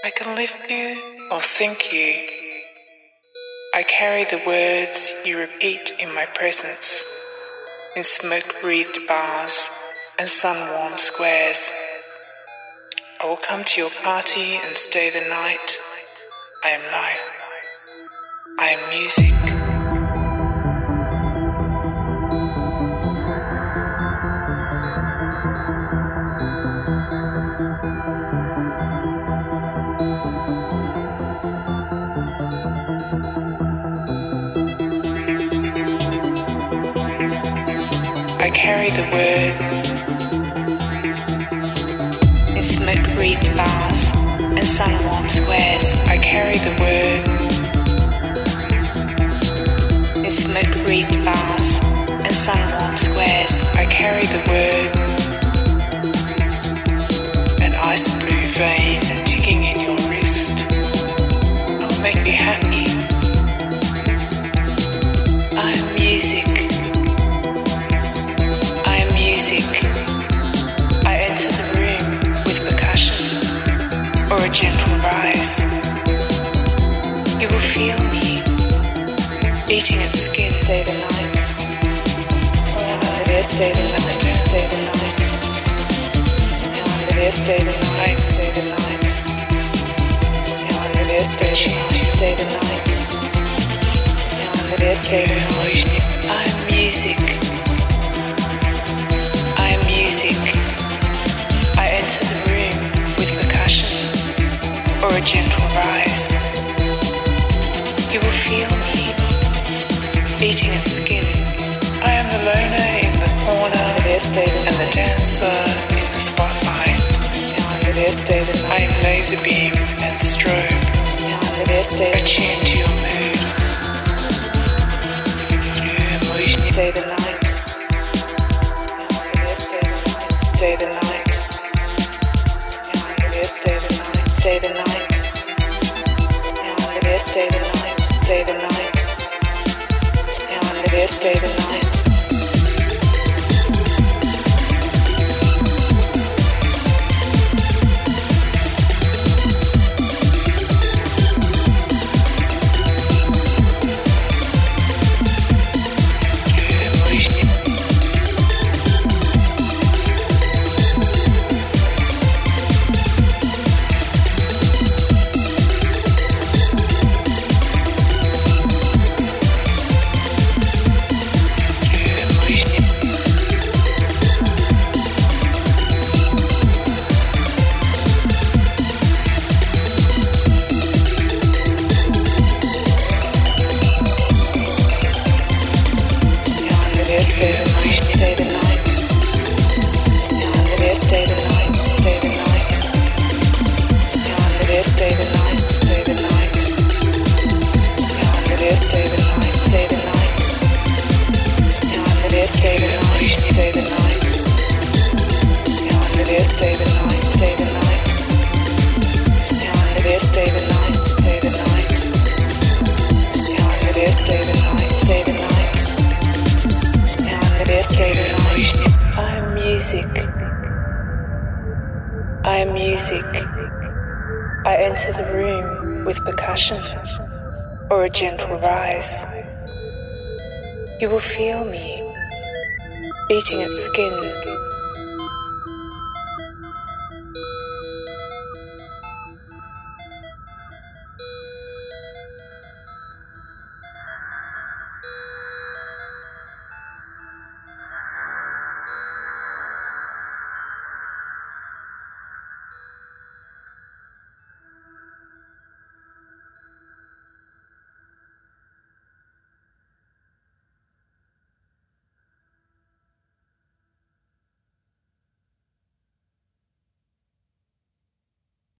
I can lift you or sink you. I carry the words you repeat in my presence, in smoke-wreathed bars and sun-warmed squares. I will come to your party and stay the night. I am life. I am music. I carry the word in smoke-wreathed bars and sun-warmed squares. I carry the word in smoke-wreathed bars and sun-warmed squares. I carry the word, an ice blue vein ticking in your wrist. It'll make me happy. I am music. Or a gentle rise. You will feel me beating at skin day to night. Day to night, day to night. Day to night, day to night. Day to night, day to night. Day to night. I am music. I am music. I enter the room with percussion or a gentle rise. You will feel me beating at skin. I am the loner in the corner and the dancer in the spotlight. I am laser beam and strobe, attuned to your mood. Day to night. Day to night. Day to night. Day to night. Day to night. Day to night. Day to night. I am music. I enter the room with percussion or a gentle rise. You will feel me beating at skin